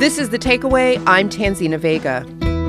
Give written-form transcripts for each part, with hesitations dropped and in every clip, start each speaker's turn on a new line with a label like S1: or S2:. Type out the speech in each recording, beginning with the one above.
S1: This is The Takeaway. I'm Tanzina Vega.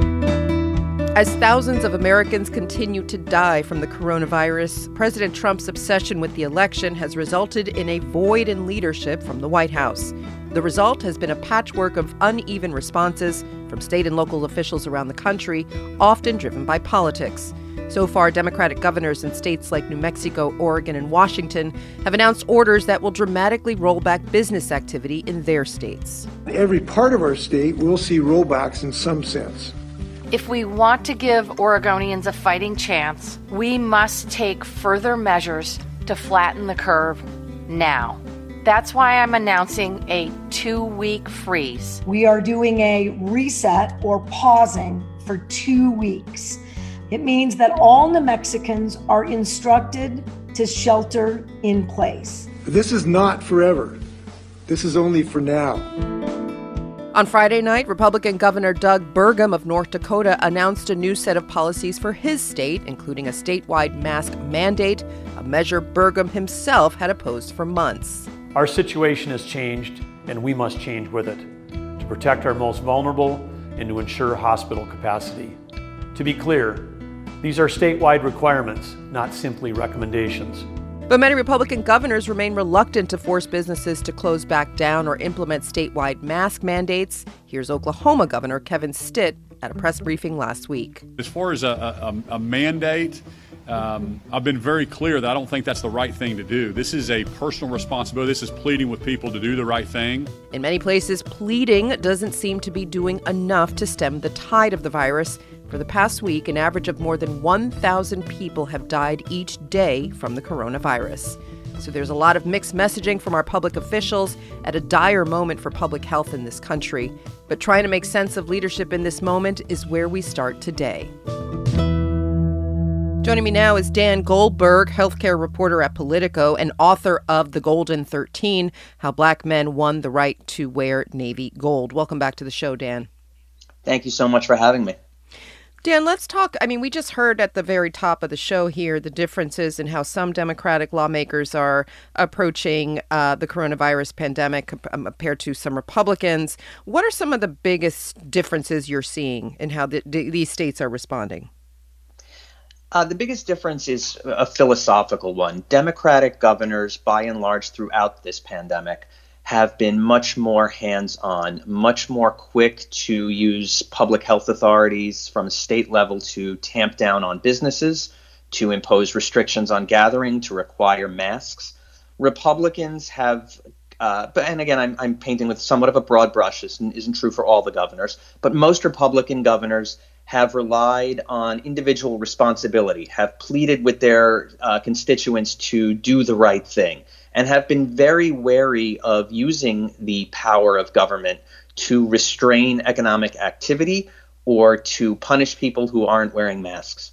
S1: As thousands of Americans continue to die from the coronavirus, President Trump's obsession with the election has resulted in a void in leadership from the White House. The result has been a patchwork of uneven responses from state and local officials around the country, often driven by politics. So far, Democratic governors in states like New Mexico, Oregon, and Washington have announced orders that will dramatically roll back business activity in their states.
S2: Every part of our state will see rollbacks in some sense.
S3: If we want to give Oregonians a fighting chance, we must take further measures to flatten the curve now. That's why I'm announcing a 2-week freeze.
S4: We are doing a reset or pausing for 2 weeks. It means that all New Mexicans are instructed to shelter in place.
S2: This is not forever. This is only for now.
S1: On Friday night, Republican Governor Doug Burgum of North Dakota announced a new set of policies for his state, including a statewide mask mandate, a measure Burgum himself had opposed for months.
S5: Our situation has changed, and we must change with it to protect our most vulnerable and to ensure hospital capacity. To be clear, these are statewide requirements, not simply recommendations.
S1: But many Republican governors remain reluctant to force businesses to close back down or implement statewide mask mandates. Here's Oklahoma Governor Kevin Stitt at a press briefing last week.
S6: As far as a mandate, I've been very clear that I don't think that's the right thing to do. This is a personal responsibility. This is pleading with people to do the right thing.
S1: In many places, pleading doesn't seem to be doing enough to stem the tide of the virus. For the past week, an average of more than 1,000 people have died each day from the coronavirus. So there's a lot of mixed messaging from our public officials at a dire moment for public health in this country. But trying to make sense of leadership in this moment is where we start today. Joining me now is Dan Goldberg, healthcare reporter at Politico and author of The Golden 13, How Black Men Won the Right to Wear Navy Gold. Welcome back to the show, Dan.
S7: Thank you so much for having me.
S1: Dan, let's talk. We just heard at the very top of the show here the differences in how some Democratic lawmakers are approaching the coronavirus pandemic compared to some Republicans. What are some of the biggest differences you're seeing in how these states are responding?
S7: The biggest difference is a philosophical one. Democratic governors, by and large, throughout this pandemic, have been much more hands-on, much more quick to use public health authorities from a state level to tamp down on businesses, to impose restrictions on gathering, to require masks. Republicans have, and again, I'm painting with somewhat of a broad brush. This isn't true for all the governors, but most Republican governors have relied on individual responsibility, have pleaded with their constituents to do the right thing, and have been very wary of using the power of government to restrain economic activity or to punish people who aren't wearing masks.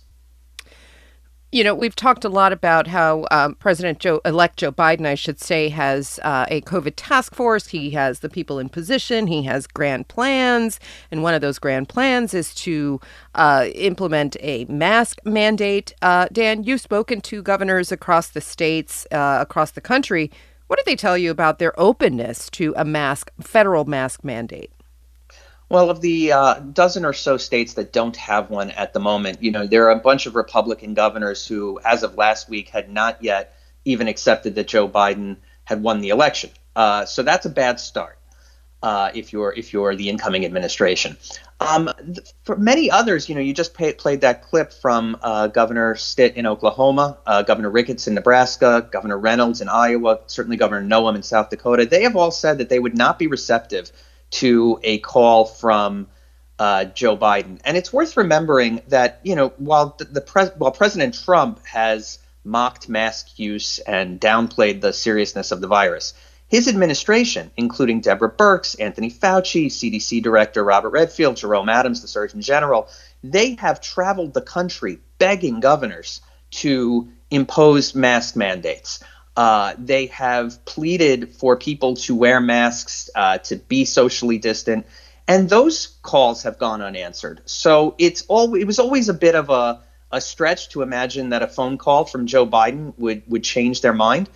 S1: You know, we've talked a lot about how President-elect Joe Biden, I should say, has a COVID task force. He has the people in position. He has grand plans. And one of those grand plans is to implement a mask mandate. Dan, you've spoken to governors across the states, across the country. What did they tell you about their openness to a federal mask mandate?
S7: Well, of the dozen or so states that don't have one at the moment, there are a bunch of Republican governors who, as of last week, had not yet even accepted that Joe Biden had won the election. So that's a bad start if you're the incoming administration. For many others, you just played that clip from Governor Stitt in Oklahoma, Governor Ricketts in Nebraska, Governor Reynolds in Iowa, certainly Governor Noem in South Dakota. They have all said that they would not be receptive to a call from Joe Biden. And it's worth remembering that, while President Trump has mocked mask use and downplayed the seriousness of the virus, his administration, including Deborah Birx, Anthony Fauci, CDC Director Robert Redfield, Jerome Adams, the Surgeon General, they have traveled the country begging governors to impose mask mandates. They have pleaded for people to wear masks, to be socially distant, and those calls have gone unanswered. So it was always a bit of a stretch to imagine that a phone call from Joe Biden would change their mind.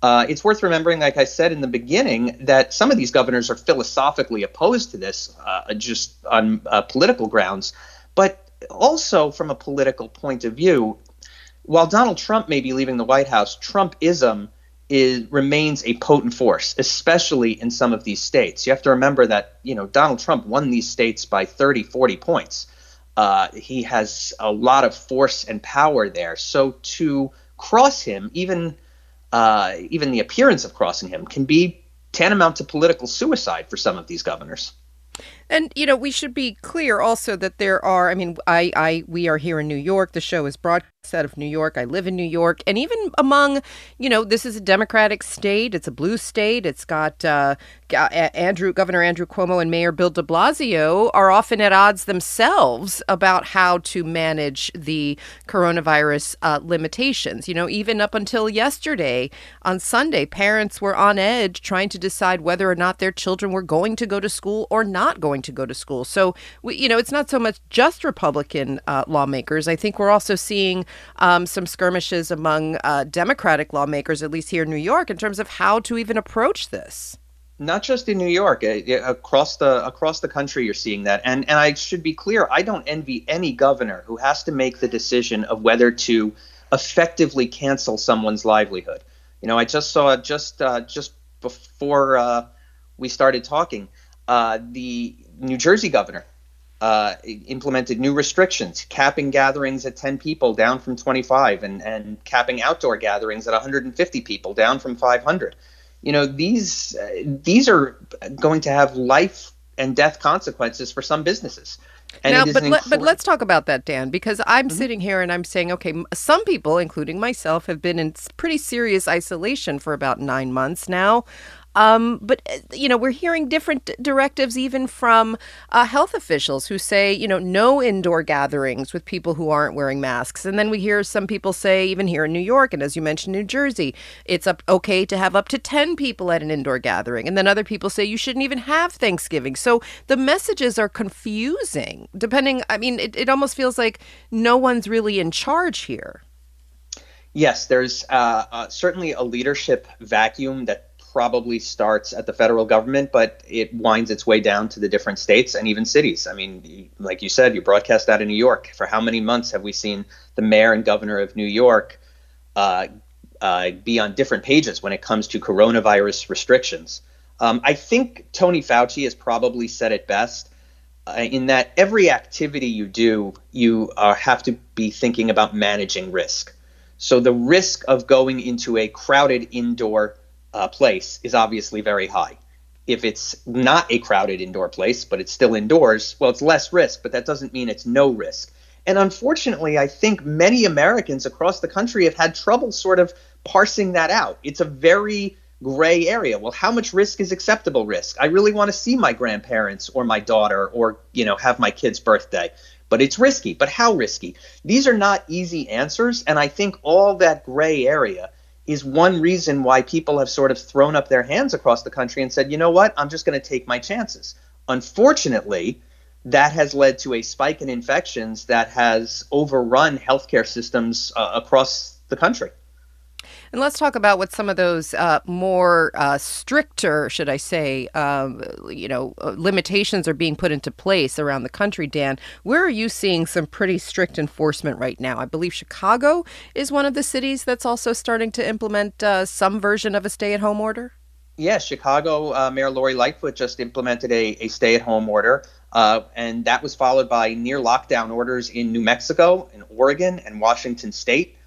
S7: It's worth remembering, like I said in the beginning, that some of these governors are philosophically opposed to this, just on political grounds. But also from a political point of view, while Donald Trump may be leaving the White House, Trumpism remains a potent force, especially in some of these states. You have to remember that, Donald Trump won these states by 30, 40 points. He has a lot of force and power there. So to cross him, even the appearance of crossing him, can be tantamount to political suicide for some of these governors.
S1: And, we should be clear also that there are, we are here in New York. The show is broadcast out of New York. I live in New York. And even among, this is a Democratic state. It's a blue state. It's got Governor Andrew Cuomo and Mayor Bill de Blasio are often at odds themselves about how to manage the coronavirus limitations. Even up until yesterday on Sunday, parents were on edge trying to decide whether or not their children were going to go to school or not going to go to school. So, it's not so much just Republican lawmakers. I think we're also seeing some skirmishes among Democratic lawmakers, at least here in New York, in terms of how to even approach this.
S7: Not just in New York, across the country, you're seeing that. And I should be clear, I don't envy any governor who has to make the decision of whether to effectively cancel someone's livelihood. I just saw just before we started talking, the New Jersey governor implemented new restrictions, capping gatherings at 10 people down from 25 and capping outdoor gatherings at 150 people down from 500. These are going to have life and death consequences for some businesses. And
S1: but let's talk about that, Dan, because I'm sitting here and I'm saying, okay, some people, including myself, have been in pretty serious isolation for about 9 months now. But we're hearing different directives even from health officials who say, no indoor gatherings with people who aren't wearing masks. And then we hear some people say, even here in New York, and as you mentioned, New Jersey, it's okay to have up to 10 people at an indoor gathering. And then other people say you shouldn't even have Thanksgiving. So the messages are confusing, depending. It almost feels like no one's really in charge here.
S7: Yes, there's certainly a leadership vacuum that probably starts at the federal government, but it winds its way down to the different states and even cities. Like you said, you broadcast out of New York. For how many months have we seen the mayor and governor of New York be on different pages when it comes to coronavirus restrictions? I think Tony Fauci has probably said it best in that every activity you do, you have to be thinking about managing risk. So the risk of going into a crowded indoor place is obviously very high. If it's not a crowded indoor place, but it's still indoors, well, it's less risk, but that doesn't mean it's no risk. And unfortunately, I think many Americans across the country have had trouble sort of parsing that out. It's a very gray area. Well, how much risk is acceptable risk? I really want to see my grandparents or my daughter or, have my kid's birthday, but it's risky. But how risky? These are not easy answers. And I think all that gray area is one reason why people have sort of thrown up their hands across the country and said, you know what, I'm just going to take my chances. Unfortunately, that has led to a spike in infections that has overrun healthcare systems across the country.
S1: And let's talk about what some of those more stricter, should I say, limitations are being put into place around the country. Dan, where are you seeing some pretty strict enforcement right now? I believe Chicago is one of the cities that's also starting to implement some version of a stay-at-home order.
S7: Yeah, Chicago Mayor Lori Lightfoot just implemented a stay-at-home order, and that was followed by near lockdown orders in New Mexico, in Oregon, and Washington State.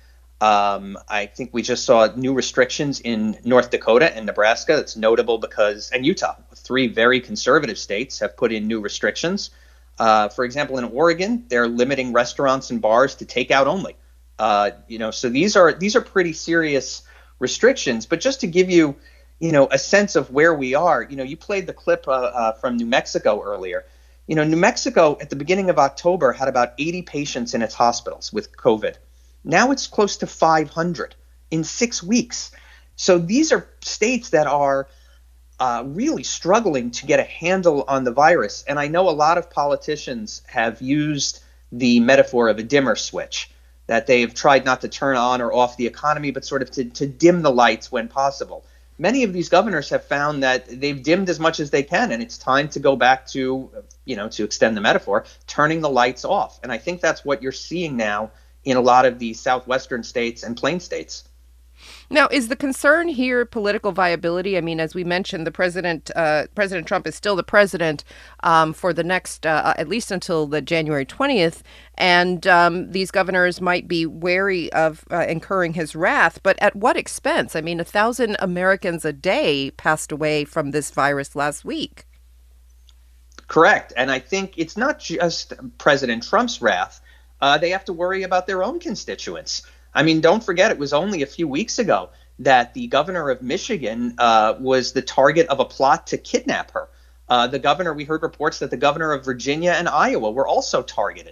S7: I think we just saw new restrictions in North Dakota and Nebraska. That's notable because, and Utah, 3 very conservative states have put in new restrictions. For example, in Oregon, they're limiting restaurants and bars to takeout only. So these are pretty serious restrictions. But just to give you, a sense of where we are, you played the clip from New Mexico earlier. New Mexico at the beginning of October had about 80 patients in its hospitals with COVID. Now it's close to 500 in 6 weeks. So these are states that are really struggling to get a handle on the virus. And I know a lot of politicians have used the metaphor of a dimmer switch. that they've tried not to turn on or off the economy, but sort of to dim the lights when possible. Many of these governors have found that they've dimmed as much as they can, and it's time to go back to, to extend the metaphor, turning the lights off. And I think that's what you're seeing now in a lot of the southwestern states and plain states.
S1: Now, is the concern here political viability? I mean, as we mentioned, the President Trump is still the president for the next, at least until the January 20th. And these governors might be wary of incurring his wrath. But at what expense? I mean, 1,000 Americans a day passed away from this virus last week.
S7: Correct. And I think it's not just President Trump's wrath. They have to worry about their own constituents. I mean, don't forget, it was only a few weeks ago that the governor of Michigan was the target of a plot to kidnap her. We heard reports that the governor of Virginia and Iowa were also targeted.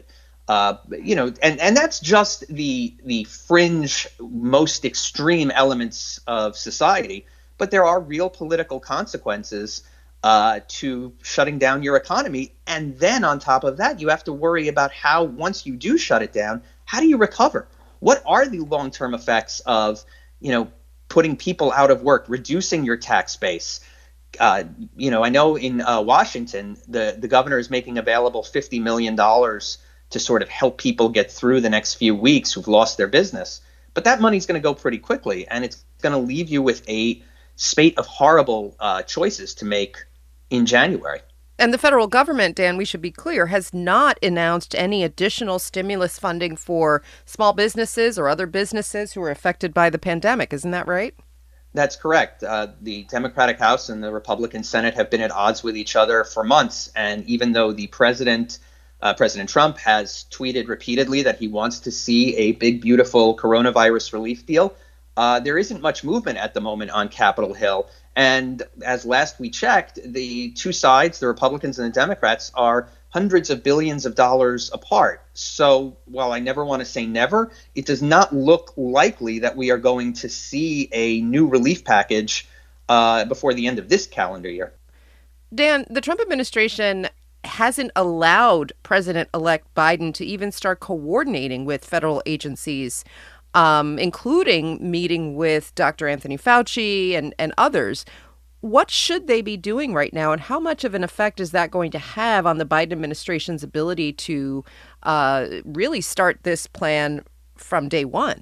S7: And that's just the fringe, most extreme elements of society. But there are real political consequences to shutting down your economy. And then on top of that, you have to worry about how, once you do shut it down, how do you recover? What are the long-term effects of, putting people out of work, reducing your tax base? I know in Washington, the governor is making available $50 million to sort of help people get through the next few weeks who've lost their business. But that money's going to go pretty quickly, and it's going to leave you with a spate of horrible choices to make in January.
S1: And the federal government, Dan, we should be clear, has not announced any additional stimulus funding for small businesses or other businesses who are affected by the pandemic. Isn't that right?
S7: That's correct. The Democratic House and the Republican Senate have been at odds with each other for months. And even though the President Trump has tweeted repeatedly that he wants to see a big, beautiful coronavirus relief deal, there isn't much movement at the moment on Capitol Hill. And as last we checked, the two sides, the Republicans and the Democrats, are hundreds of billions of dollars apart. So while I never want to say never, it does not look likely that we are going to see a new relief package before the end of this calendar year.
S1: Dan, the Trump administration hasn't allowed President-elect Biden to even start coordinating with federal agencies, including meeting with Dr. Anthony Fauci and others. What should they be doing right now, and how much of an effect is that going to have on the Biden administration's ability to really start this plan from day one?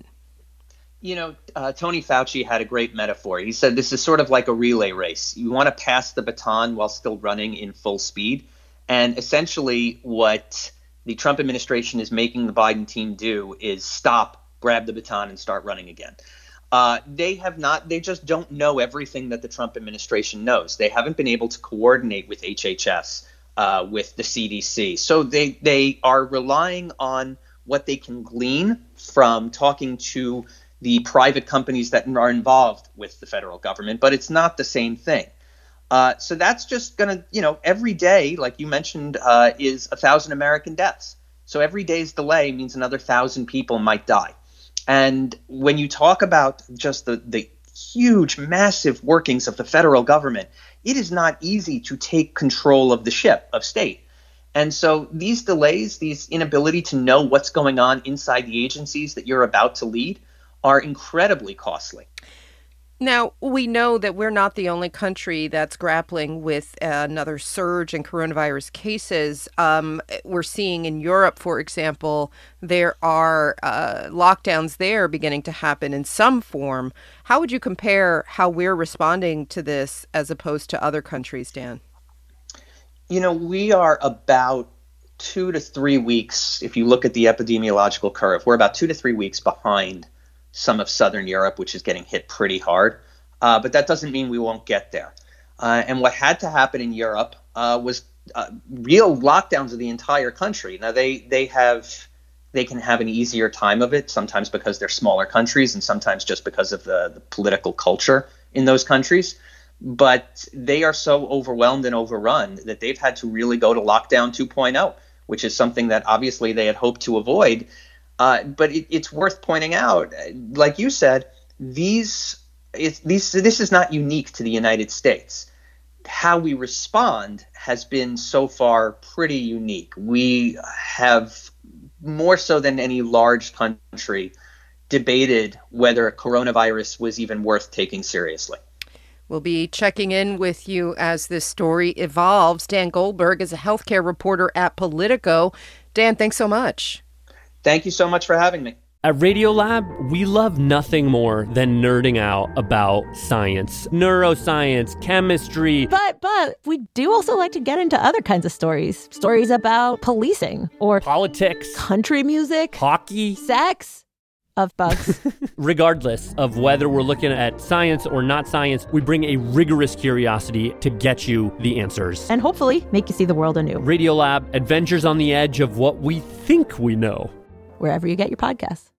S7: Tony Fauci had a great metaphor. He said this is sort of like a relay race. You want to pass the baton while still running in full speed. And essentially what the Trump administration is making the Biden team do is stop, grab the baton, and start running again. They just don't know everything that the Trump administration knows. They haven't been able to coordinate with HHS, with the CDC. So they are relying on what they can glean from talking to the private companies that are involved with the federal government, but it's not the same thing. So that's just going to, every day, like you mentioned, is 1,000 American deaths. So every day's delay means another 1,000 people might die. And when you talk about just the huge, massive workings of the federal government, it is not easy to take control of the ship of state. And so these delays, these inability to know what's going on inside the agencies that you're about to lead are incredibly costly.
S1: Now, we know that we're not the only country that's grappling with another surge in coronavirus cases. We're seeing in Europe, for example, there are lockdowns there beginning to happen in some form. How would you compare how we're responding to this as opposed to other countries, Dan?
S7: We are about 2 to 3 weeks, if you look at the epidemiological curve, we're about 2 to 3 weeks behind some of Southern Europe, which is getting hit pretty hard. But that doesn't mean we won't get there. And what had to happen in Europe was real lockdowns of the entire country. Now, they can have an easier time of it, sometimes because they're smaller countries and sometimes just because of the political culture in those countries. But they are so overwhelmed and overrun that they've had to really go to lockdown 2.0, which is something that obviously they had hoped to avoid. But it's worth pointing out, like you said, this is not unique to the United States. How we respond has been so far pretty unique. We have more so than any large country, debated whether coronavirus was even worth taking seriously.
S1: We'll be checking in with you as this story evolves. Dan Goldberg is a healthcare reporter at Politico. Dan, thanks so much.
S7: Thank you so much for having me.
S8: At Radiolab, we love nothing more than nerding out about science, neuroscience, chemistry.
S9: But we do also like to get into other kinds of stories. Stories about policing or
S8: politics,
S9: country music,
S8: hockey,
S9: sex, of bugs.
S8: Regardless of whether we're looking at science or not science, we bring a rigorous curiosity to get you the answers.
S9: And hopefully make you see the world anew.
S8: Radiolab, adventures on the edge of what we think we know.
S9: Wherever you get your podcasts.